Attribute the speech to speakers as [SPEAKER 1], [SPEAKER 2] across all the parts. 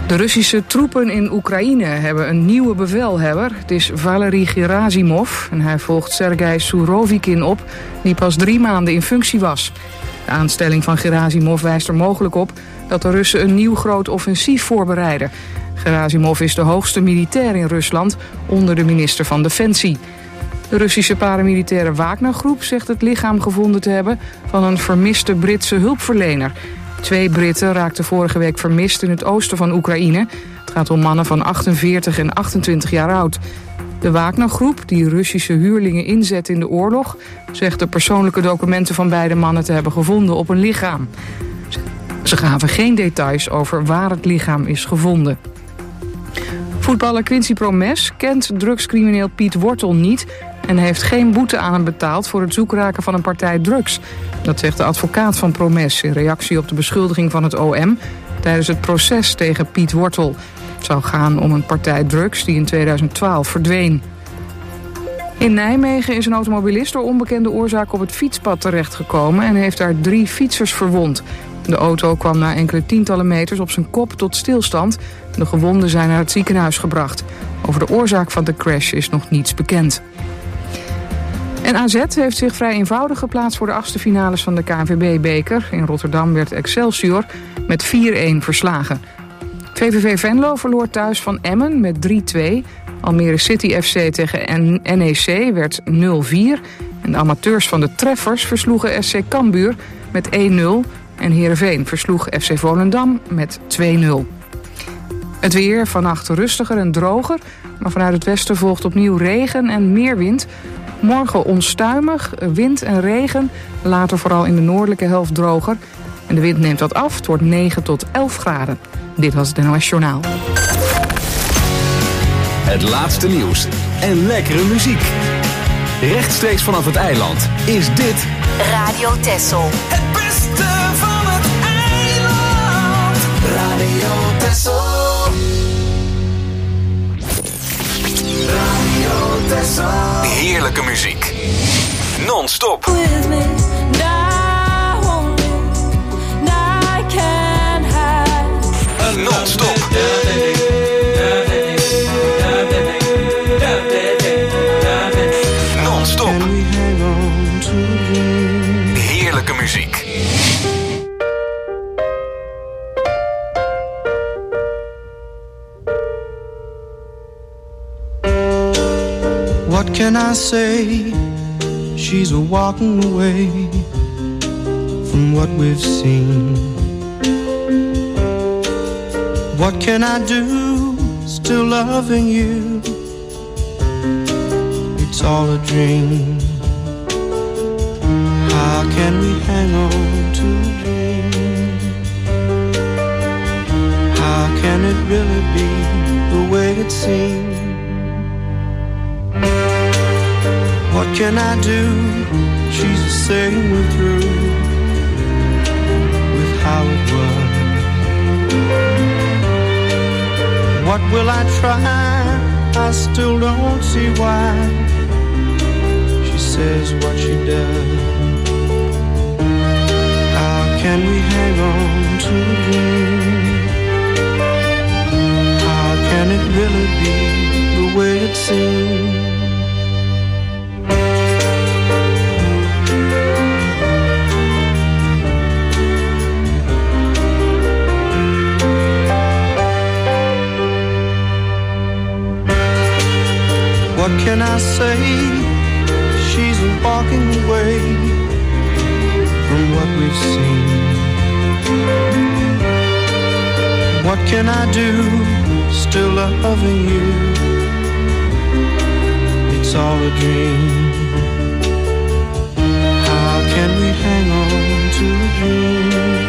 [SPEAKER 1] De Russische troepen in Oekraïne hebben een nieuwe bevelhebber. Het is Valery Gerasimov en hij volgt Sergei Surovikin op, die pas 3 maanden in functie was. De aanstelling van Gerasimov wijst er mogelijk op dat de Russen een nieuw groot offensief voorbereiden. Gerasimov is de hoogste militair in Rusland, onder de minister van Defensie. De Russische paramilitaire Wagner-groep zegt het lichaam gevonden te hebben van een vermiste Britse hulpverlener. 2 Britten raakten vorige week vermist in het oosten van Oekraïne. Het gaat om mannen van 48 en 28 jaar oud. De Wagner-groep, die Russische huurlingen inzet in de oorlog, zegt de persoonlijke documenten van beide mannen te hebben gevonden op een lichaam. Ze gaven geen details over waar het lichaam is gevonden. Voetballer Quincy Promes kent drugscrimineel Piet Wortel niet en heeft geen boete aan hem betaald voor het zoekraken van een partij drugs. Dat zegt de advocaat van Promes in reactie op de beschuldiging van het OM tijdens het proces tegen Piet Wortel. Het zou gaan om een partij drugs die in 2012 verdween. In Nijmegen is een automobilist door onbekende oorzaak op het fietspad terechtgekomen en heeft daar 3 fietsers verwond. De auto kwam na enkele tientallen meters op zijn kop tot stilstand. De gewonden zijn naar het ziekenhuis gebracht. Over de oorzaak van de crash is nog niets bekend. En AZ heeft zich vrij eenvoudig geplaatst voor de 8e finales van de KNVB-beker. In Rotterdam werd Excelsior met 4-1 verslagen. VVV Venlo verloor thuis van Emmen met 3-2. Almere City FC tegen NEC werd 0-4. En de amateurs van de Treffers versloegen SC Cambuur met 1-0. En Heerenveen versloeg FC Volendam met 2-0. Het weer vannacht rustiger en droger, maar vanuit het westen volgt opnieuw regen en meer wind. Morgen onstuimig, wind en regen, later vooral in de noordelijke helft droger. En de wind neemt wat af, het wordt 9 tot 11 graden. Dit was het NOS Journaal.
[SPEAKER 2] Het laatste nieuws en lekkere muziek. Rechtstreeks vanaf het eiland is dit
[SPEAKER 3] Radio Texel.
[SPEAKER 4] Het beste van het eiland. Radio Texel. Radio Texel.
[SPEAKER 2] heerlijke muziek. Non-stop. Non-stop. Non-stop. Heerlijke muziek.
[SPEAKER 5] What can I say? She's a walking away from what we've seen. What can I do? Still loving you. It's all a dream. How can we hang on to a dream? How can it really be the way it seems? What can I do? She's saying we're through with how it was. What will I try? I still don't see why she says what she does. How can we hang on to a dream? How can it really be the way it seems? What can I say? She's walking away from what we've seen. What can I do? Still loving you. It's all a dream. How can we hang on to a dream?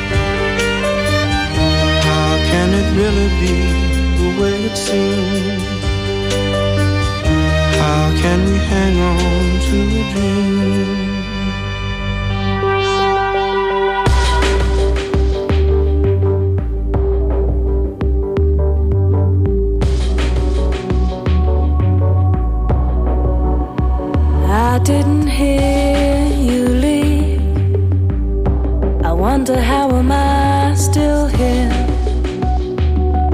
[SPEAKER 5] How can it really be the way it seems? How can we hang on to a dream?
[SPEAKER 6] I didn't hear you leave. I wonder how am I still here?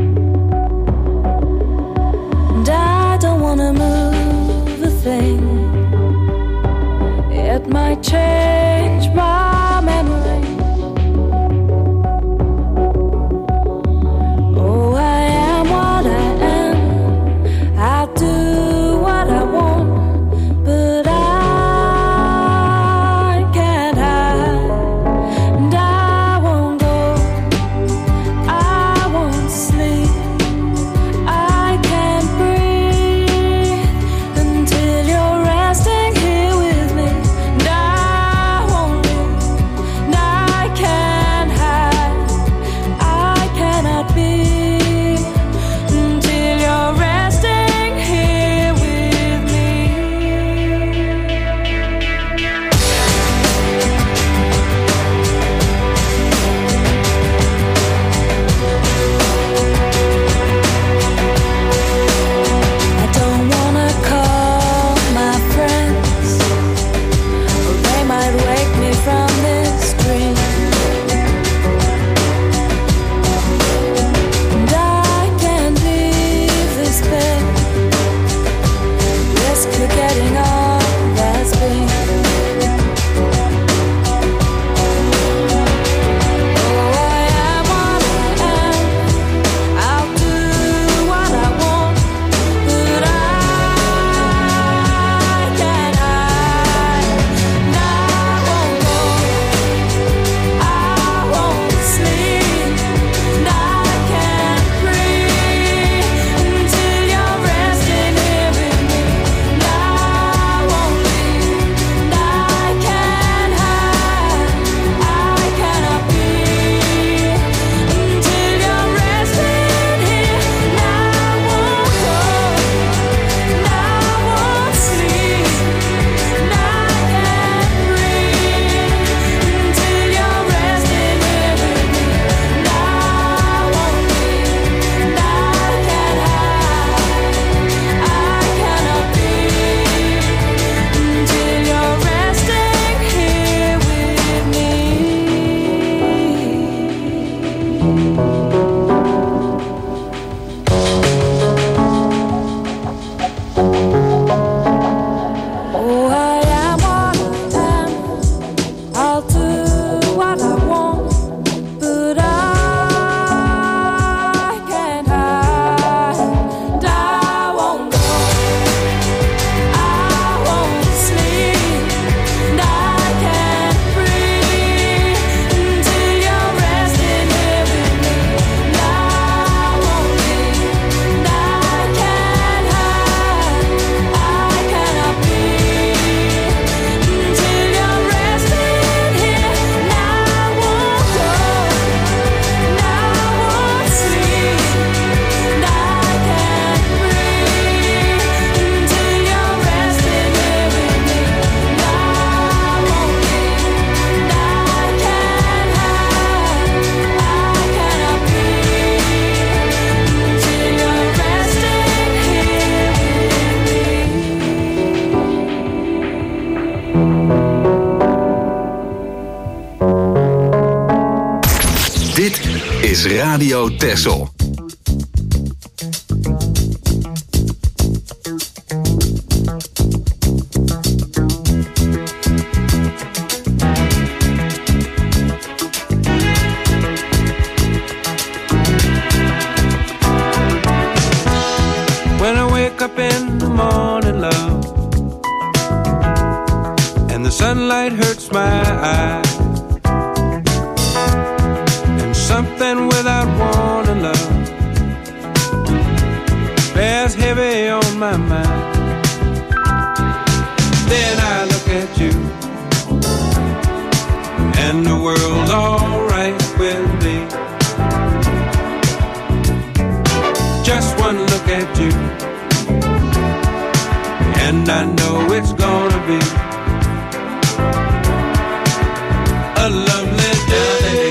[SPEAKER 2] Radio Texel.
[SPEAKER 5] When I wake up in the morning, love, and the sunlight hurts my eyes, and something without warning, love, bears heavy on my mind. Then I look at you, and the world's alright with me. Just one look at you, and I know it's gonna be a lovely day.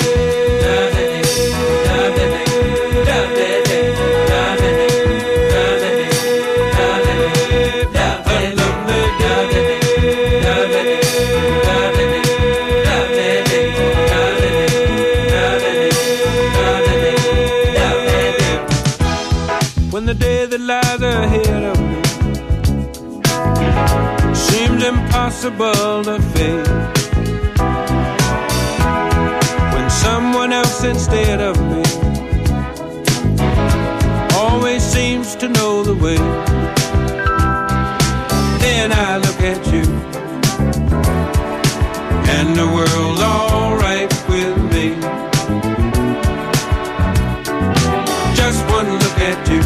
[SPEAKER 5] When the day that lies ahead of me seems impossible to face, when someone else instead of me always seems to know the way, then I look at you, and the world's alright with me. Just one look at you,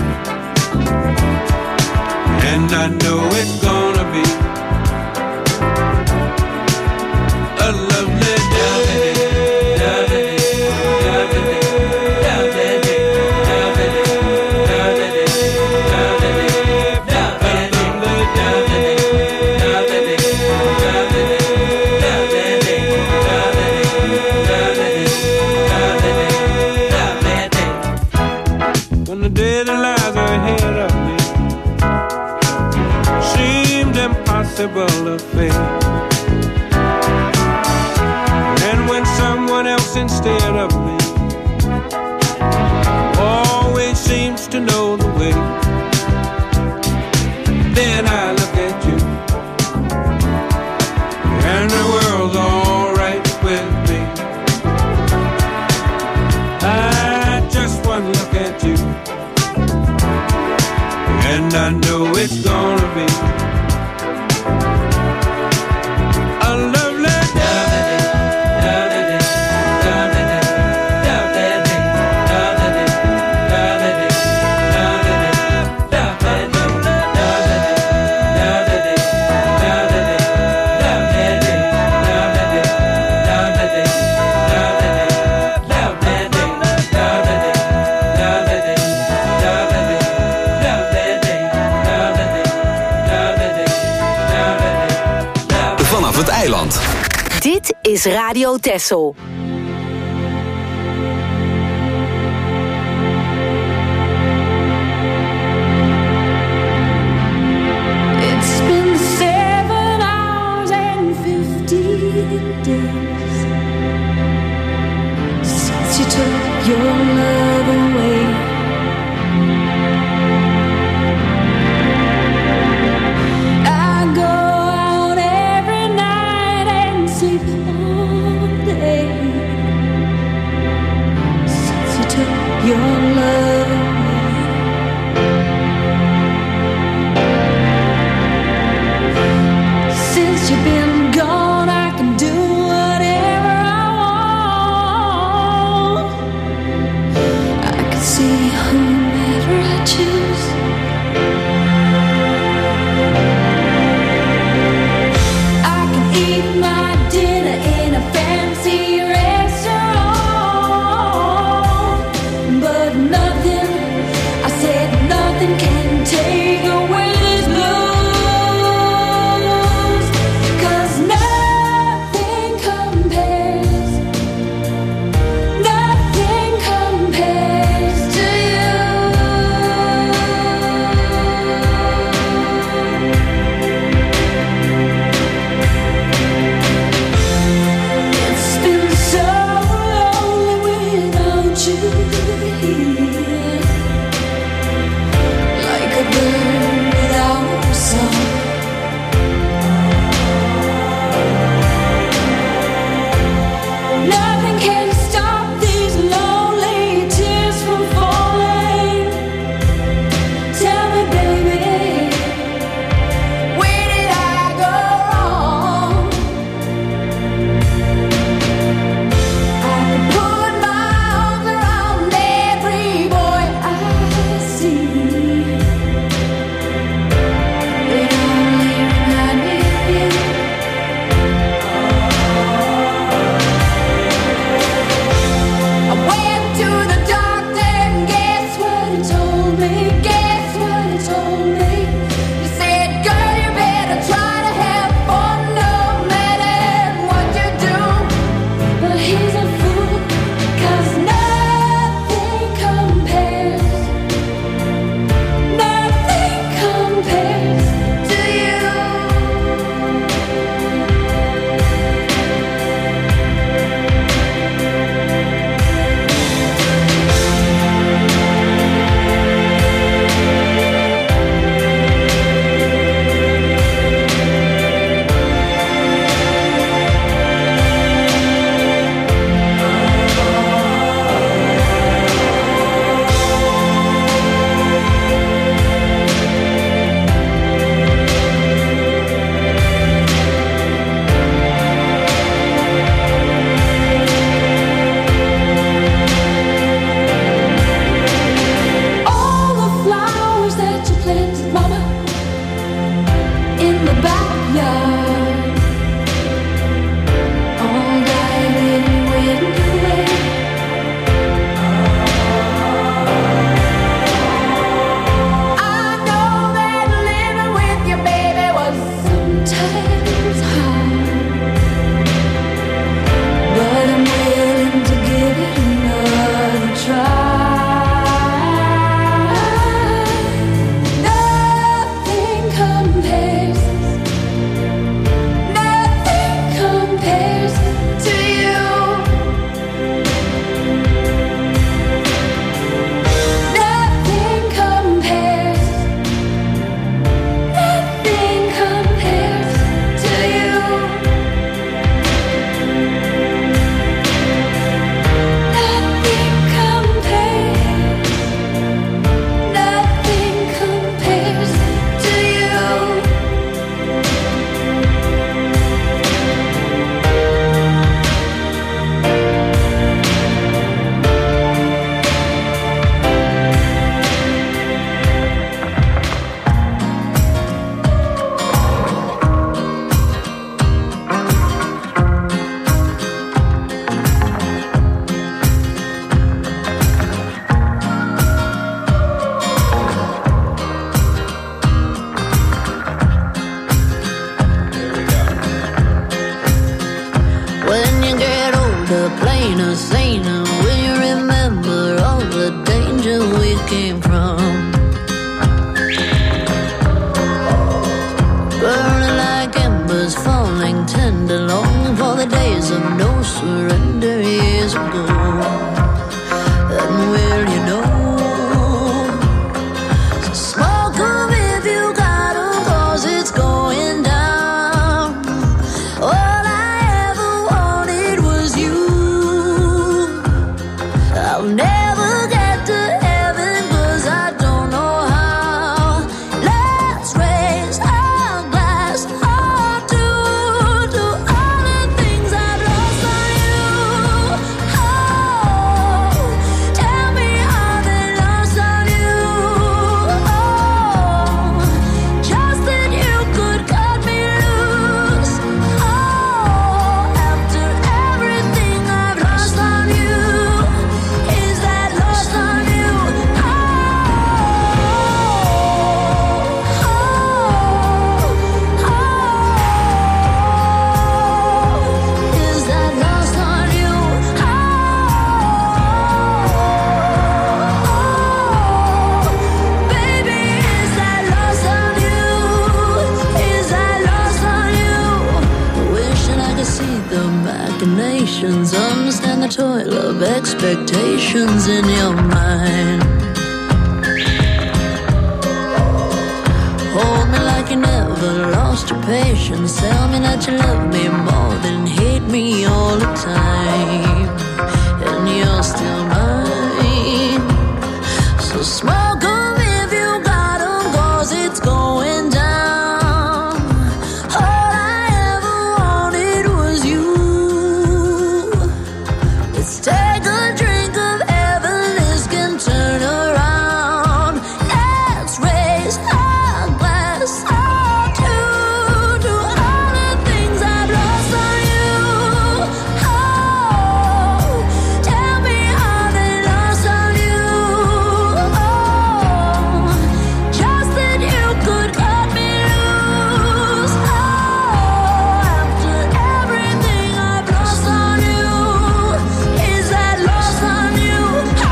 [SPEAKER 5] and I know it's gonna be a lovely day. When the day that lies ahead of me seemed impossible to face, and when someone else instead of me always seems to know the way, then I look at you, and the world's alright with me. I just one look at you, and I know it's gonna be a lovely day.
[SPEAKER 2] Vanaf het eiland.
[SPEAKER 3] Dit is Radio Texel.
[SPEAKER 6] It's been 7 hours and 15 days since you took your love away. I go out every night and sleep all day since you took your love away. Since you've been gone, I can do whatever I want. I can see whomever I choose. I can eat my dinner in a fancy restaurant, but nothing, I said nothing can take away this blues, 'cause nothing compares to you. It's been so lonely without you.
[SPEAKER 7] expectations in your mind. Hold me like you never lost your patience. Tell me that you love me more than hate me all the time. And you're still mine. So smoke 'em if you got 'em, 'cause it's going down. All I ever wanted was you. Let's take a drink of heaven, this can turn around. Let's raise our glass up to all the things I've lost on you. Oh, tell me how they lost on you. Oh, just that you could cut me loose. Oh, after everything I've lost on you, is that lost on you? Oh,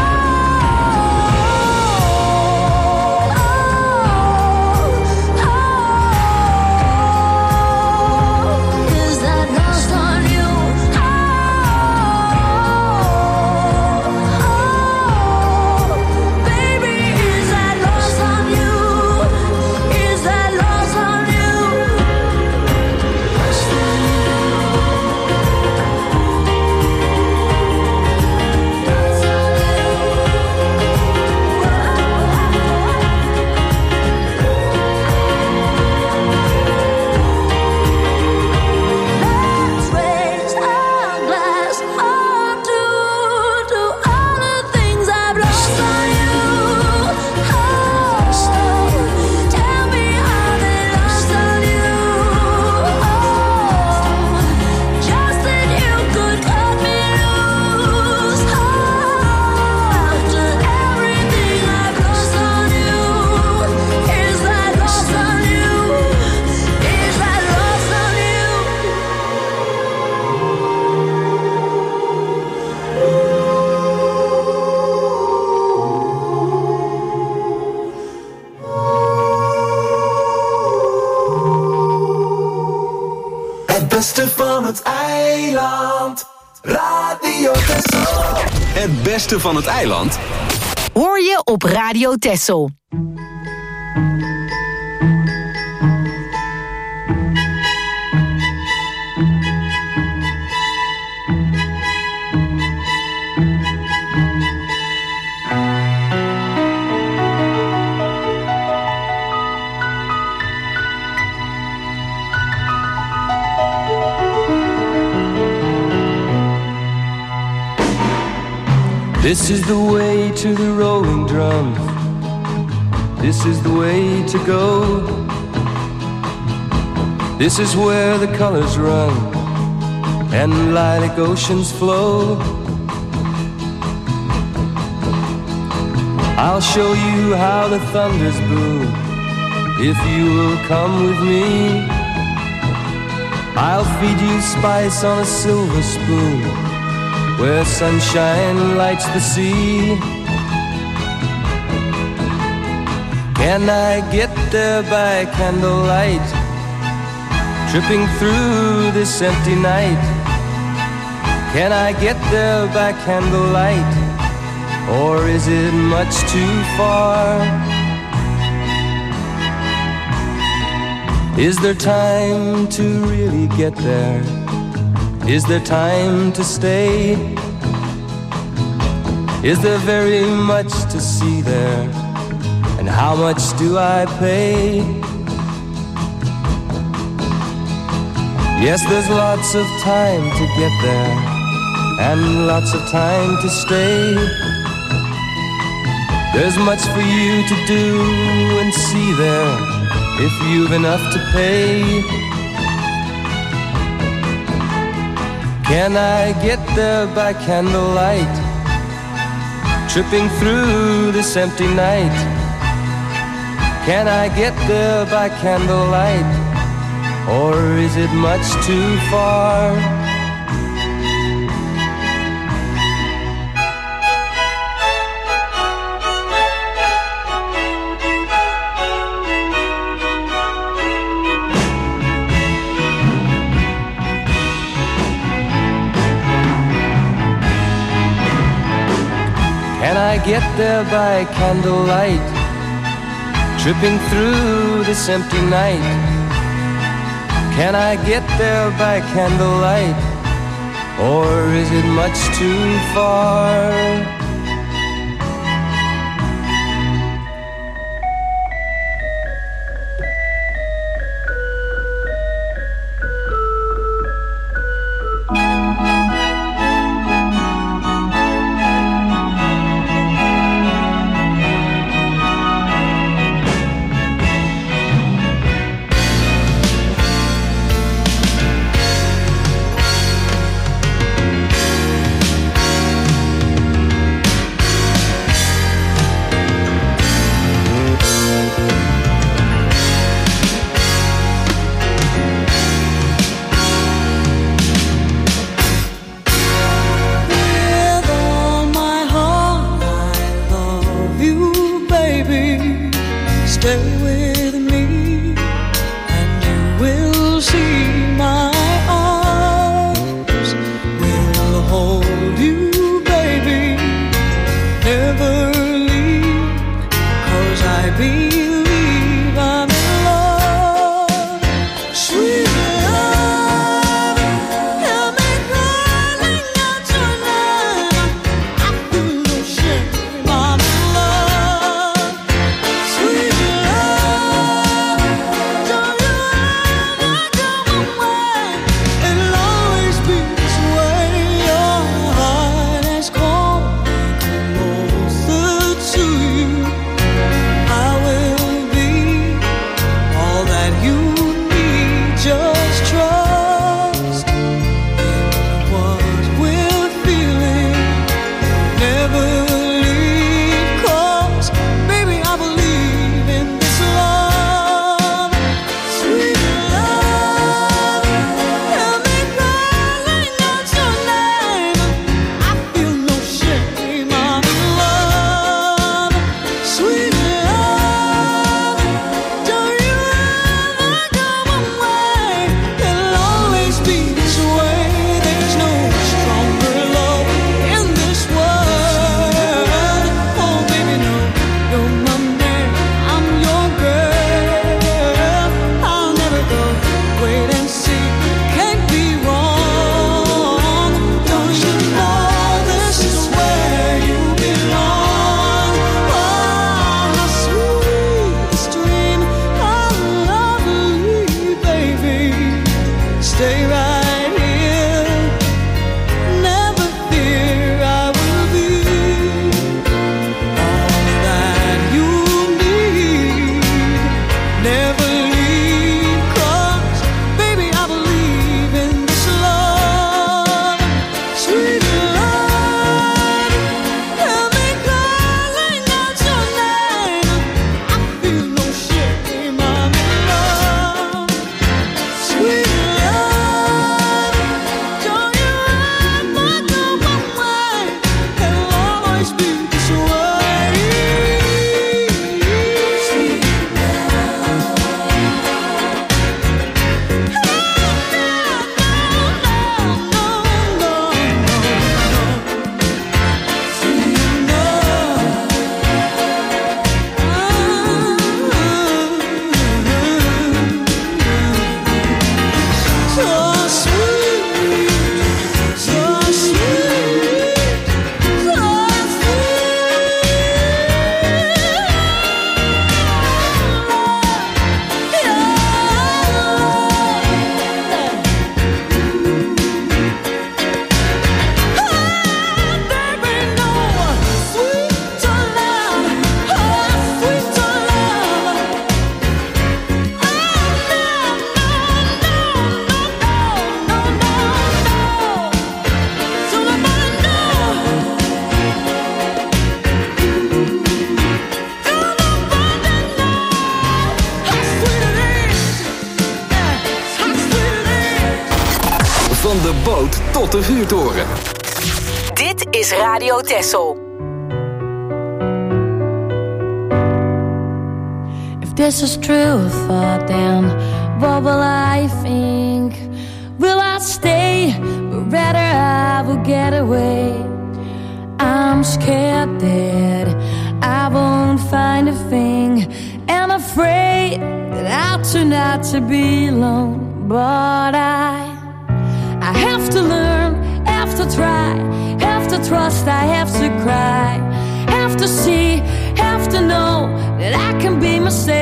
[SPEAKER 7] is that lost on you? Baby, is that lost on you? Is that lost on you? Let's raise our glass up to all the things I've lost on you. Oh, tell me how they lost on you. Oh, just that you could cut me loose. Oh, after everything I've lost on you, is that lost on you? Is that lost on you?
[SPEAKER 4] Het beste van het eiland. Radio Texel.
[SPEAKER 2] Het beste van het eiland?
[SPEAKER 3] Hoor je op Radio Texel.
[SPEAKER 5] This is the way to the rolling drums. This is the way to go. This is where the colors run and lilac oceans flow. I'll show you how the thunders boom if you will come with me. I'll feed you spice on a silver spoon where sunshine lights the sea. Can I get there by candlelight, tripping through this empty night? Can I get there by candlelight, or is it much too far? Is there time to really get there? Is there time to stay? Is there very much to see there? And how much do I pay? Yes, there's lots of time to get there and lots of time to stay. There's much for you to do and see there if you've enough to pay. Can I get there by candlelight, tripping through this empty night? Can I get there by candlelight, or is it much too far?
[SPEAKER 8] get there by candlelight, tripping through this empty night? Can I get there by candlelight, or is it much too far?
[SPEAKER 2] Van de boot tot de vuurtoren.
[SPEAKER 3] Dit is Radio Texel.
[SPEAKER 6] If this is true thought, then what will I think? Will I stay? Or rather I will get away. I'm scared that I won't find a thing, and afraid that I'll turn out to be alone. But I have to learn, have to try, have to trust, I have to cry, have to see, have to know that I can be myself.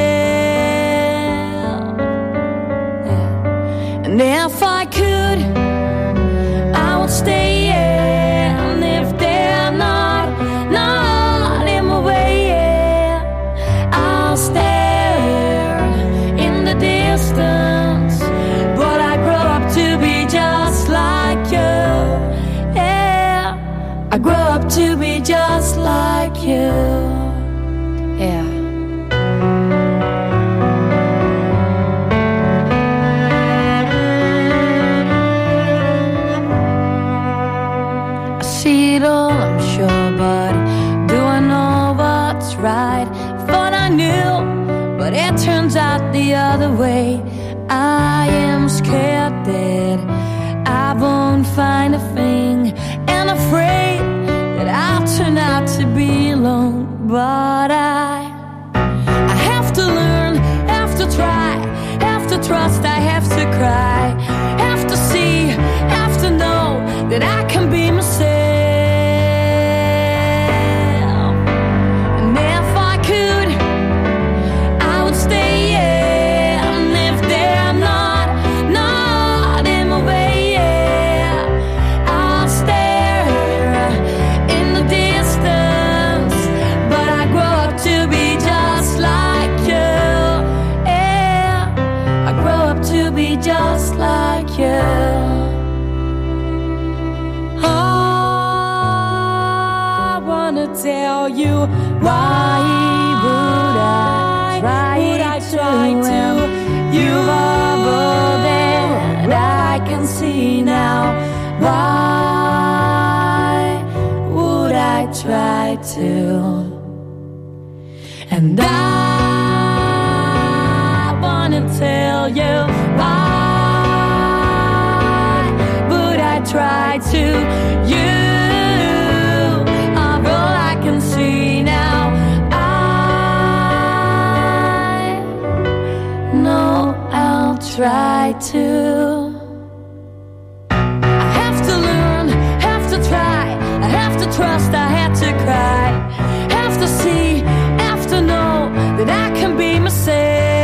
[SPEAKER 6] Yeah. And if I could, I would stay. And if they're not in my way, yeah, I'll stare in the distance. But I grow up to be just like you. Yeah, I grow up to be just like you. Yeah. I see it all, I'm sure, but do I know what's right? Thought I knew, but it turns out the other way. I am scared that I won't find a thing, and afraid that I'll turn out to be alone. But I have to learn, have to try, have to trust, I have to cry, have to see, have to know that I can be myself. And if I could, I would stay. Yeah. And if they're not in my way, yeah, I'll stare in the distance. But I grow up to be just like you. Yeah, I grow up to be just like you. I wanna tell you, why would I try to? You are all that I can see now. Why would I try to? And I wanna tell you, why would I try to? You are all I can see now. I know I'll try to. I have to learn, have to try, I have to trust, I have to cry, have to see, have to know that I can be myself.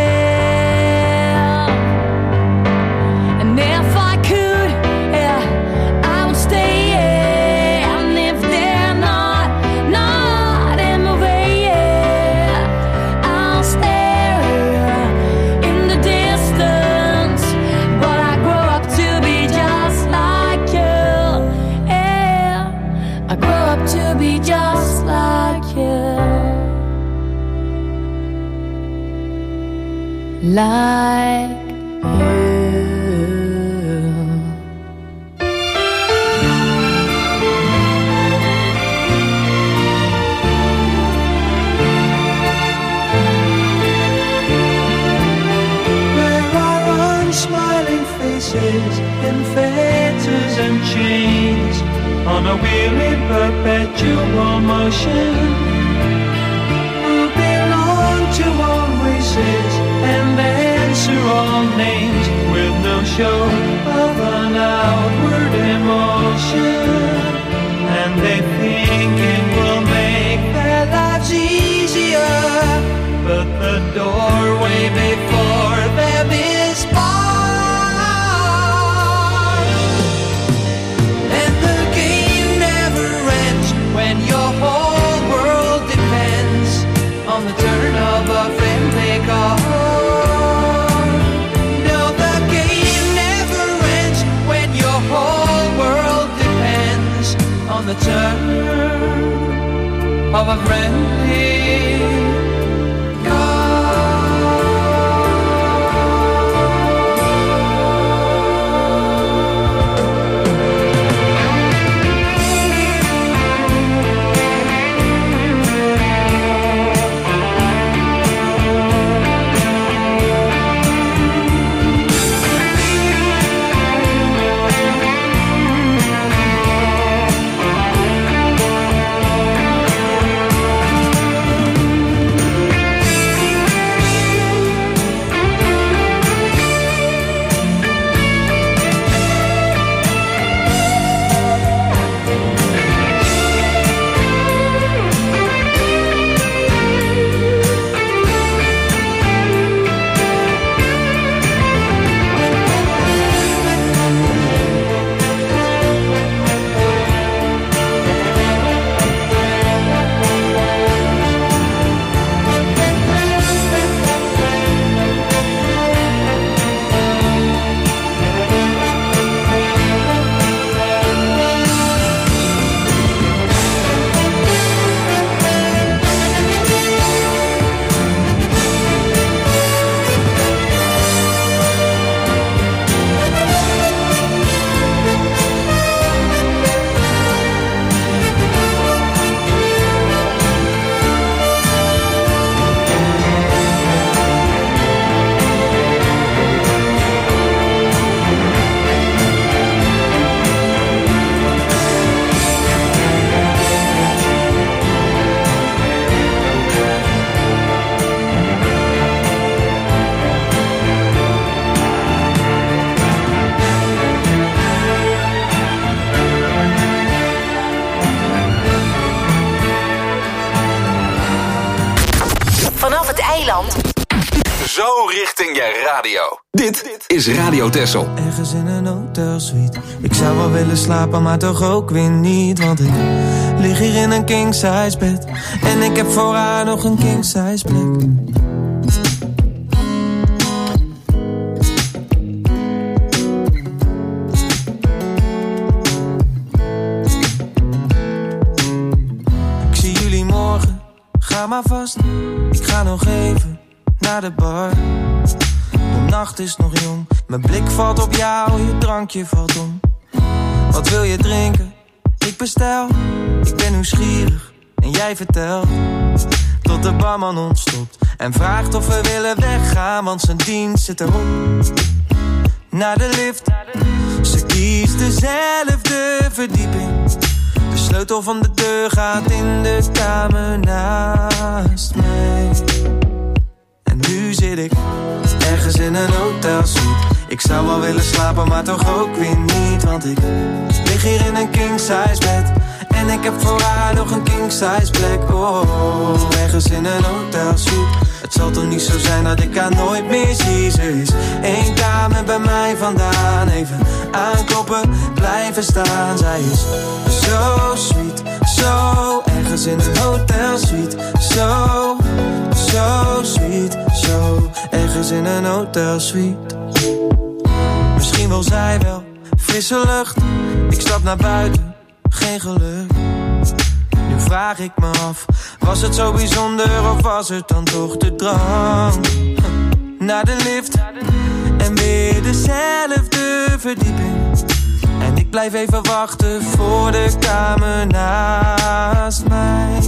[SPEAKER 6] And if I could, yeah, I would stay. Yeah. And if they're not in my way, yeah, I'll stare in the distance. But I grow up to be just like you. Yeah, I grow up to be just like you. Like you.
[SPEAKER 5] There are unsmiling faces in fetters and chains, on a wheel in perpetual motion, who belong to all races and answer all names, with no show of an outward emotion. And they think it will make their lives easier, but the doorway before them is barred. And the game never ends when your whole world depends on the turn of a friendly card. No, the game never ends when your whole world depends on the turn of a friendly
[SPEAKER 3] vanaf het eiland.
[SPEAKER 2] Zo richting je radio. Dit is Radio Texel.
[SPEAKER 9] Ergens in een hotelsuite. Ik zou wel willen slapen, maar toch ook weer niet. Want ik lig hier in een king-size bed. En ik heb voor haar nog een king-size plek. Ik zie jullie morgen, ga maar vast. Ik ga nog even naar de bar. De nacht is nog jong, mijn blik valt op jou, je drankje valt om. Wat wil je drinken? Ik bestel. Ik ben nieuwsgierig en jij vertelt. Tot de barman ontstopt en vraagt of we willen weggaan, want zijn dienst zit erop. Naar de lift, ze kiest dezelfde verdieping. De sleutel van de deur gaat in de kamer naast mij. En nu zit ik ergens in een hotelsuite. Ik zou wel willen slapen, maar toch ook weer niet. Want ik lig hier in een king-size bed. En ik heb voor haar nog een king-size plek. Oh, ergens in een hotelsuite. Het zal toch niet zo zijn dat ik haar nooit meer zie. Ze is 1 kamer bij mij vandaan. Even aankloppen, blijven staan. Zij is zo sweet, zo ergens in een hotelsuite. Zo sweet, zo ergens in een hotelsuite. Misschien wil zij wel frisse lucht. Ik stap naar buiten, geen geluk. Nu vraag ik me af, was het zo bijzonder of was het dan toch de drang? Naar de lift en weer dezelfde verdieping. En ik blijf even wachten voor de kamer naast mij.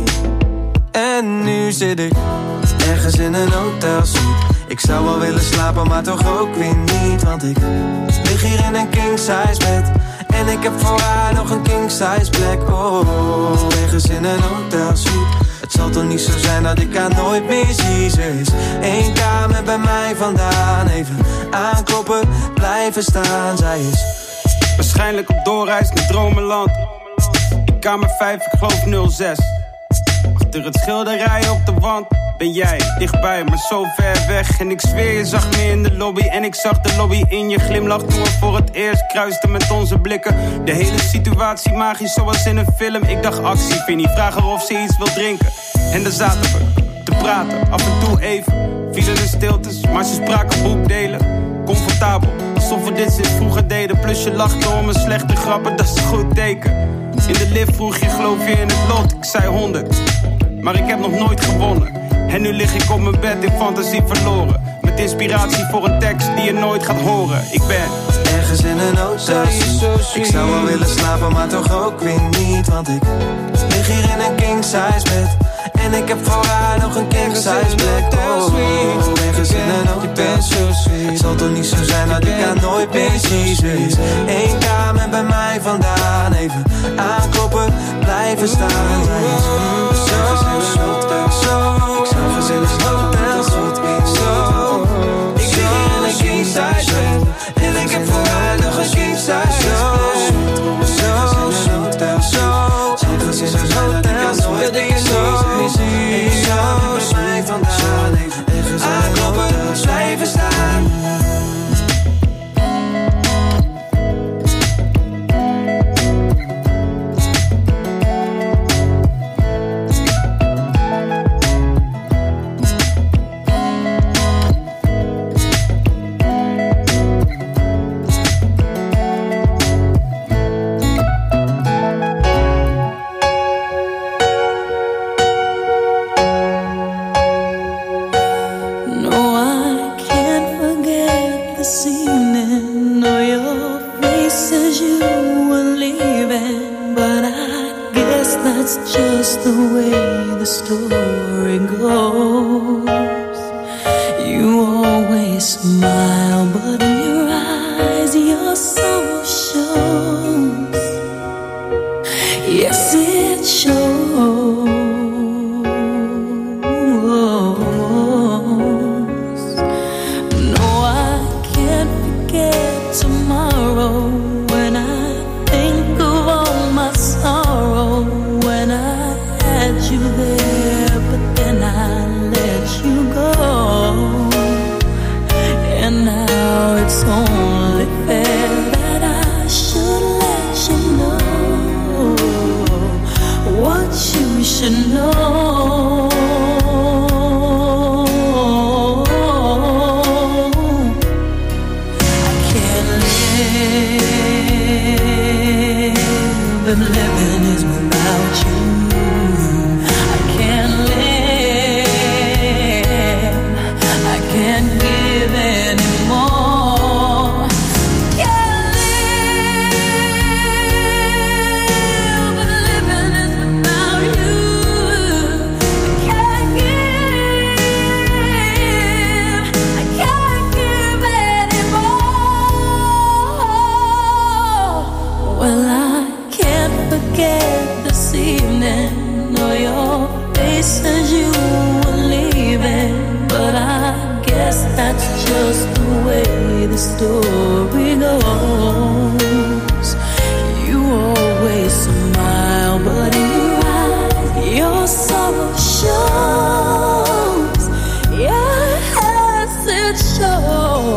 [SPEAKER 9] En nu zit ik ergens in een hotelsuite. Ik zou wel willen slapen, maar toch ook weer niet. Want ik lig hier in een king-size bed. En ik heb voor haar nog een king-size plek. Oh, ergens in een hotelsuite. Het zal toch niet zo zijn dat ik haar nooit meer zie. Ze is 1 kamer bij mij vandaan. Even aankloppen, blijven staan. Zij is
[SPEAKER 10] waarschijnlijk op doorreis naar dromenland. In kamer 5, ik geloof 06. Achter het schilderij op de wand ben jij dichtbij, maar zo ver weg. En ik zweer, je zag me in de lobby. En ik zag de lobby in je glimlach toen we voor het eerst kruisten met onze blikken. De hele situatie magisch zoals in een film. Ik dacht actie, Vinnie, vraag haar of ze iets wil drinken. En daar zaten we te praten, af en toe even. Vielen de stiltes, maar ze spraken boekdelen. Comfortabel, alsof we dit sinds vroeger deden. Plus je lachte om mijn slechte grappen, dat is een goed teken. In de lift vroeg je, geloof je in het lot? Ik zei 100, maar ik heb nog nooit gewonnen. En nu lig ik op mijn bed in fantasie verloren. Met inspiratie voor een tekst die je nooit gaat horen. Ik ben
[SPEAKER 9] ergens in een hotelsuite. Ik zou wel willen slapen, maar toch ook weer niet. Want ik lig hier in een king-size bed. En ik heb voor haar nog een king-size plek. Oh, ergens in een hotelsuite. Het zal toch niet zo zijn dat ik haar nooit meer zie. Ze is 1 kamer bij mij vandaan. Even aankloppen, blijven staan. Ergens in een hotelsuite. Zo, ik lig hier in een king-size bed. En ik heb voor haar nog een king-size plek. Zo, ergens in een hotelsuite. Dat ik nooit zie. Zo, mij vandaan. Ergens aankloppen, blijven staan.
[SPEAKER 7] You there, but then I let you said you were leaving, but I guess that's just the way the story goes. You always smile, but in your eyes, your sorrow shows. Yes, it shows.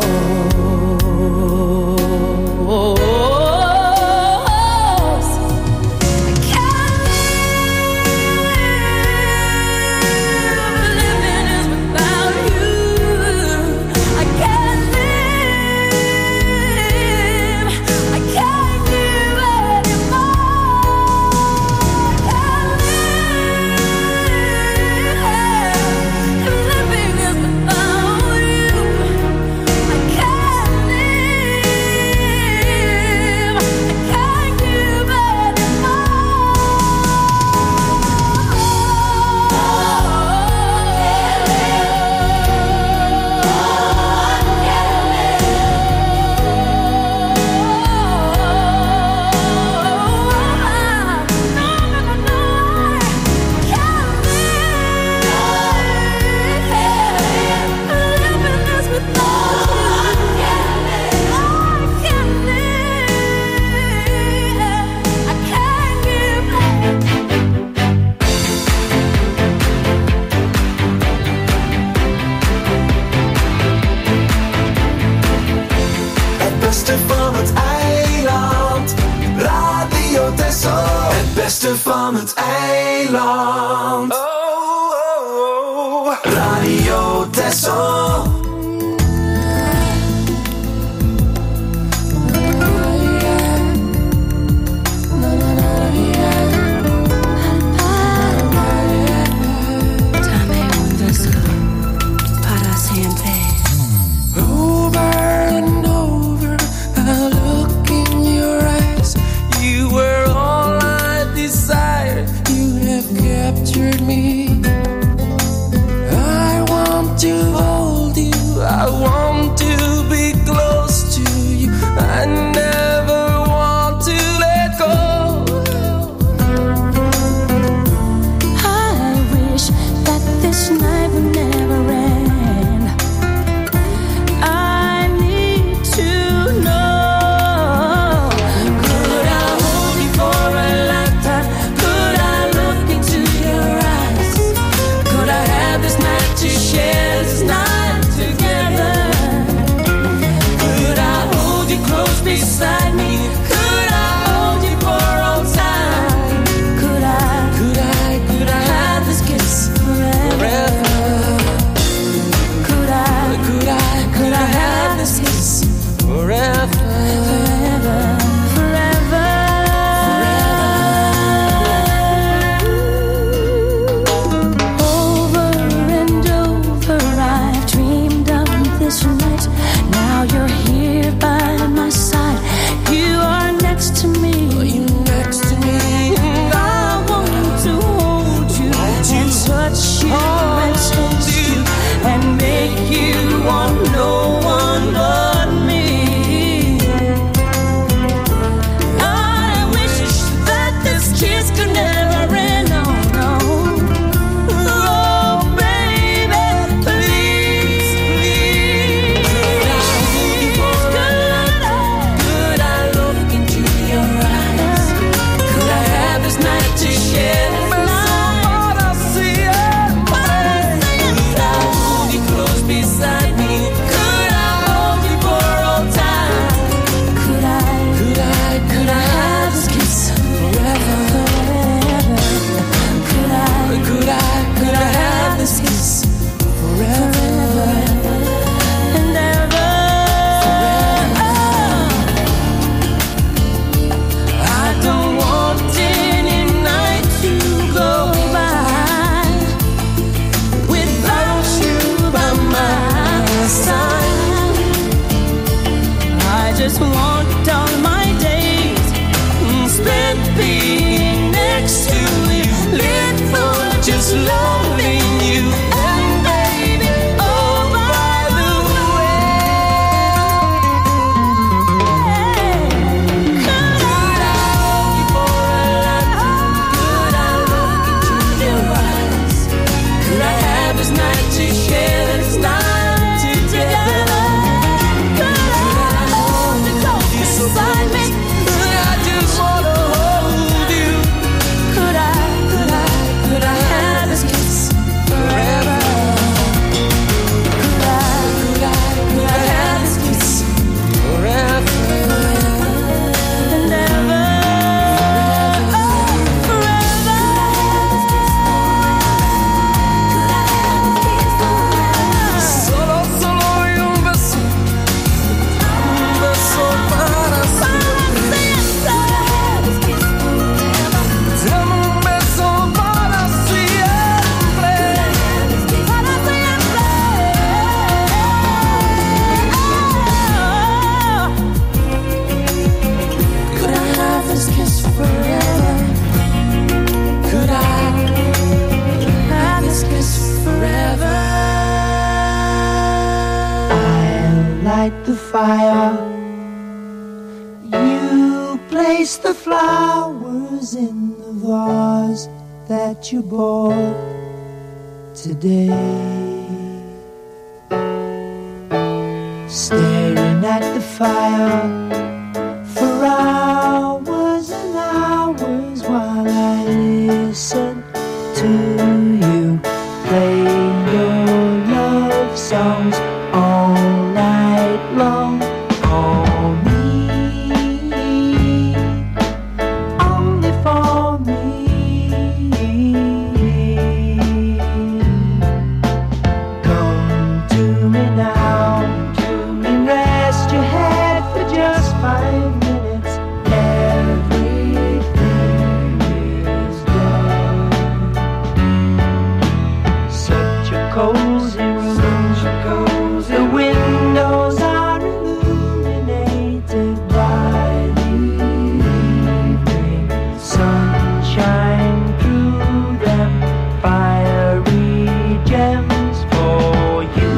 [SPEAKER 4] Van het eiland. Oh, oh, oh. Radio Texel. forever. I'll light the fire. You place the flowers in the vase that you bought today. Staring at the fire for hours and hours while I listen to you play your love songs all night long. For me, only for me. Come to me now, rest your head for just 5 minutes. Everything is done. Such a cozy room. The windows are illuminated by the evening sunshine through them. Fiery gems for you.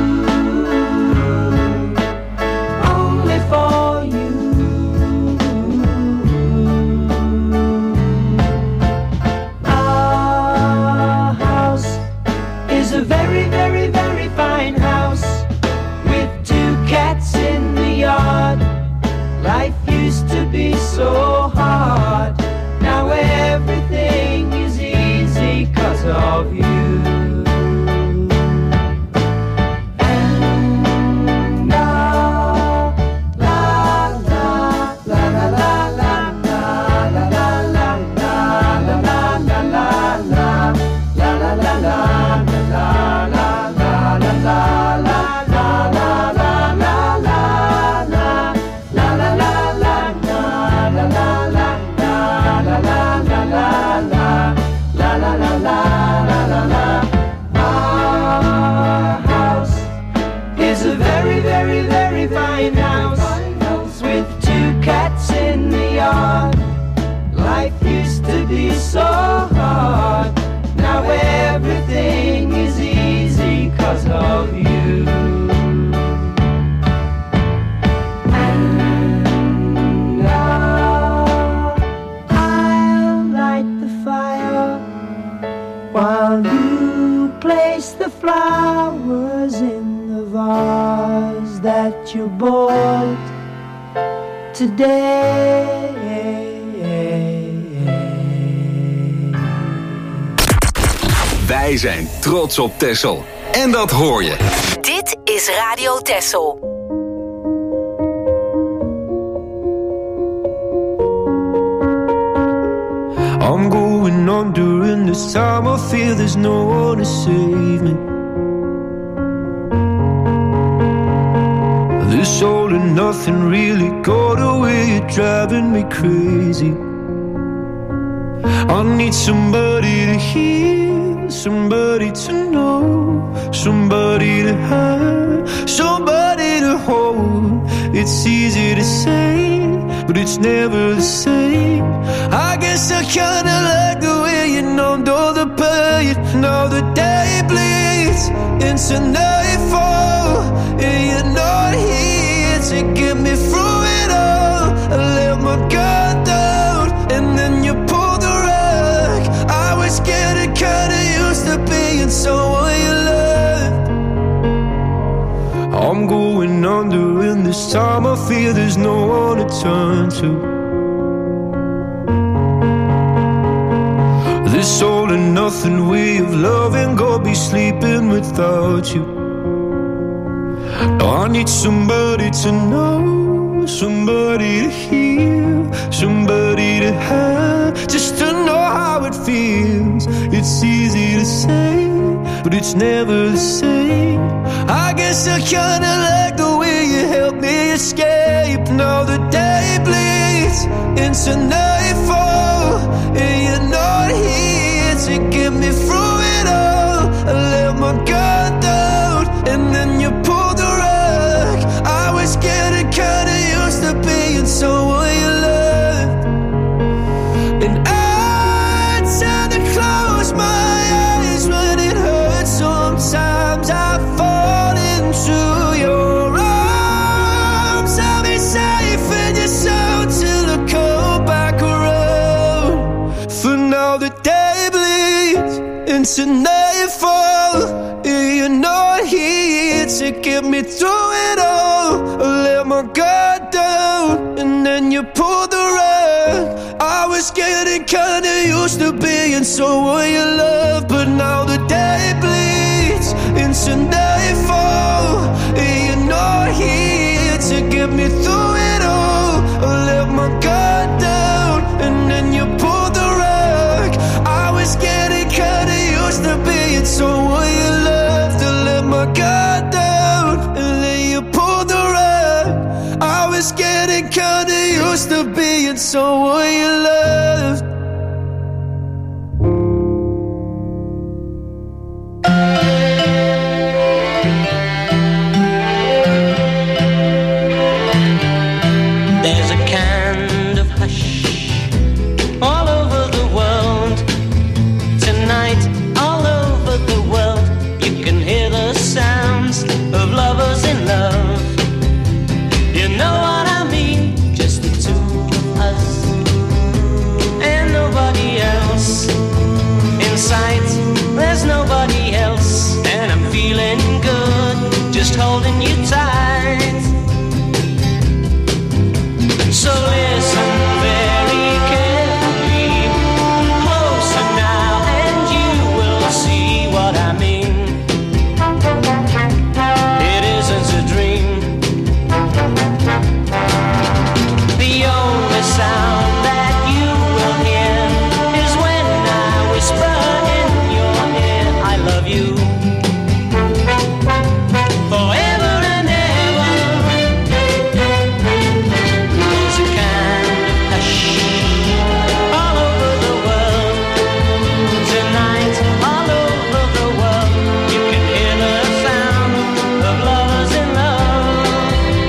[SPEAKER 4] Very, very, very fine house with 2 cats in the yard. Life used to be so hard. Now everything is easy 'cause of you. Fine house with 2 cats in the yard. Life used to be so hard. Now everything is easy 'cause of you. And now I'll light the fire while you place the flowers in the vase that you bought today.
[SPEAKER 2] Wij zijn trots op Texel. En dat hoor je.
[SPEAKER 3] Dit is Radio Texel.
[SPEAKER 5] I'm going under and this time I feel there's no one to save me. This all and nothing really got away, you're driving me crazy. I need somebody to hear, somebody to know, somebody to have, somebody to hold. It's easy to say, but it's never the same. I guess I kinda like the way you numbed all the pain. Now the day bleeds into nightfall, and you're not here to get me through it all. I let my guard down, and then you pulled the rug. I was getting kinda used to being someone you loved. I'm going under, and this time I feel there's no one to turn to. This all and nothing way of loving, go be sleeping without you. I need somebody to know, somebody to hear, somebody to have, just to know how it feels. It's easy to say, but it's never the same. I guess I kinda like the way you help me escape. Now the day bleeds into nightfall, and you're not here to get me through it all. I let my guard down, and then you pulled the rug. I was getting kinda used to being someone you loved, and I tend to close my eyes when it hurts so into nightfall. You're not here to get me through it all. I let my guard down and then you pulled the rug. I was getting kinda used to being someone you love, but now the day bleeds into nightfall. You're not here to get me through it all. I let my guard down and then you pulled the rug. I was getting kinda used to being someone you loved. To let my guard down and then you pulled the rug. I was getting kinda used to being someone you loved.
[SPEAKER 9] There's a kind of hush all over the world. Tonight, all over the world, you can hear the sounds of lovers in love. You know what I mean? Just the two of us and nobody else. In sight, there's nobody else, and I'm feeling good, just holding you tight. So listen very carefully, closer now, and you will see what I mean. It isn't a dream. The only sound that you will hear is when I whisper in your ear, I love you. Forever and ever. There's a kind of hush all over the world. Tonight, all over the world, you can hear the sound of lovers in love.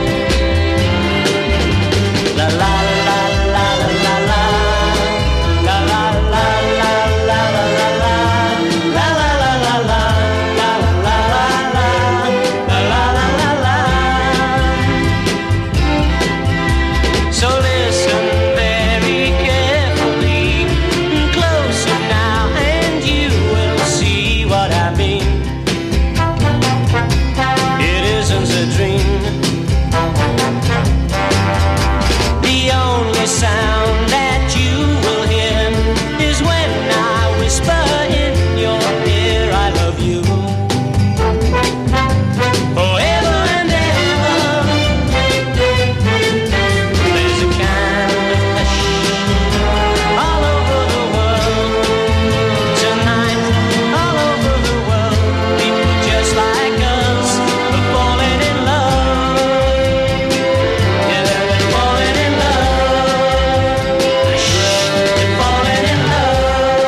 [SPEAKER 9] La la la la la la la. La la la la la la la la. La la la la la. La la la la. La la la la la. So listen very carefully, closer now, and you will see what I mean. It isn't a dream. The only sound that you will hear is when I whisper in your ear, I love you. Forever and ever. There's a kind of hush all over the world. Tonight, all over the world, people just like us are falling in love. Yeah, they're falling in love. They're falling in love.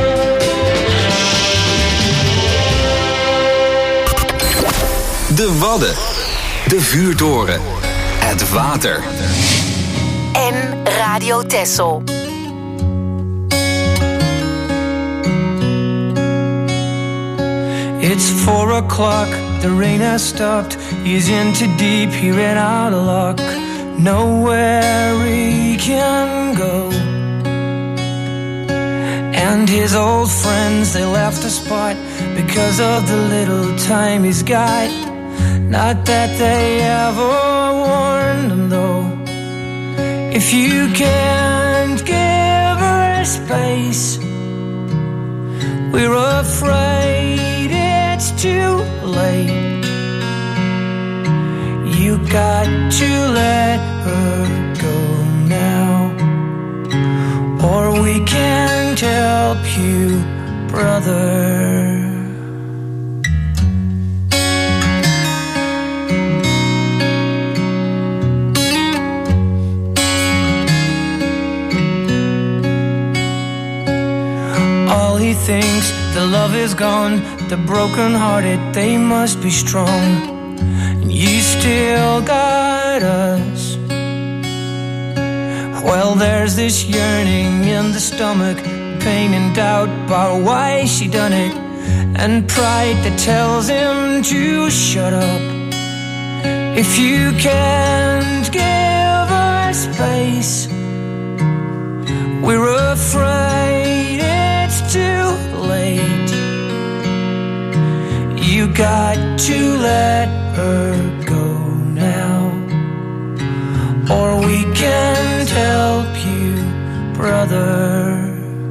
[SPEAKER 2] De Wadden. De Vuurtoren. Het water.
[SPEAKER 3] En Radio Texel.
[SPEAKER 11] It's 4 o'clock, the rain has stopped. He's in too deep, he ran out of luck. Nowhere he can go. And his old friends, they left the spot because of the little time he's got. Not that they ever warned him though. If you can't give her space, we're afraid it's too late. You got to let her go now, or we can't help you, brother. All he thinks, the love is gone. The broken-hearted, they must be strong. And you still got us. Well, there's this yearning in the stomach, pain and doubt about why she done it, and pride that tells him to shut up. If you can't give her space, we're afraid it's too late. You got to let her go now, or we can't help you, brother.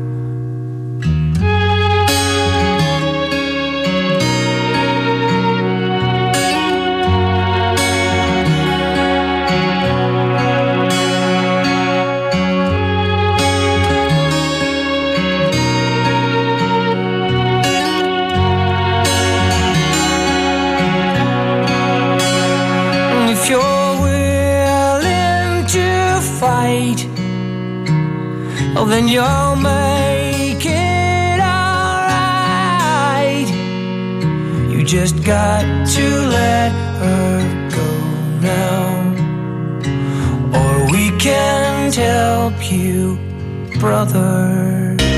[SPEAKER 11] If you're willing to fight, oh, then you'll make it alright. You just got to let her go now, or we can't help you, brother.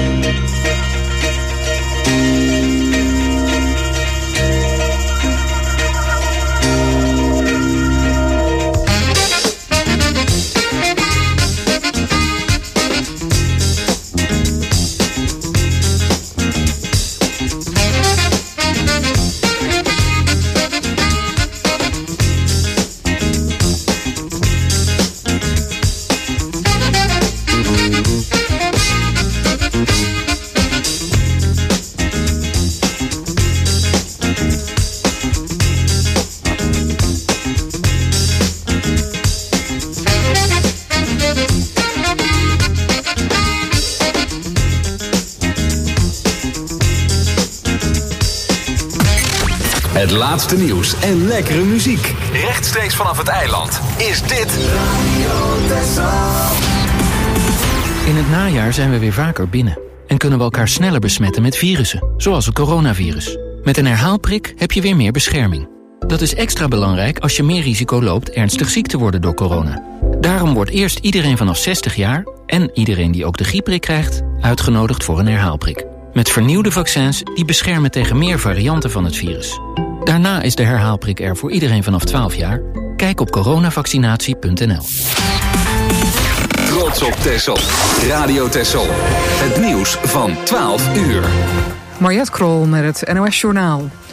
[SPEAKER 2] Het laatste nieuws en lekkere muziek. Rechtstreeks vanaf het eiland is dit Radio Texel.
[SPEAKER 12] In het najaar zijn we weer vaker binnen en kunnen we elkaar sneller besmetten met virussen, zoals het coronavirus. Met een herhaalprik heb je weer meer bescherming. Dat is extra belangrijk als je meer risico loopt ernstig ziek te worden door corona. Daarom wordt eerst iedereen vanaf 60 jaar en iedereen die ook de griepprik krijgt uitgenodigd voor een herhaalprik. Met vernieuwde vaccins die beschermen tegen meer varianten van het virus. Daarna is de herhaalprik er voor iedereen vanaf 12 jaar. Kijk op coronavaccinatie.nl.
[SPEAKER 2] Trots op Texel. Radio Texel. Het nieuws van 12 uur.
[SPEAKER 1] Mariette Krol met het NOS Journaal.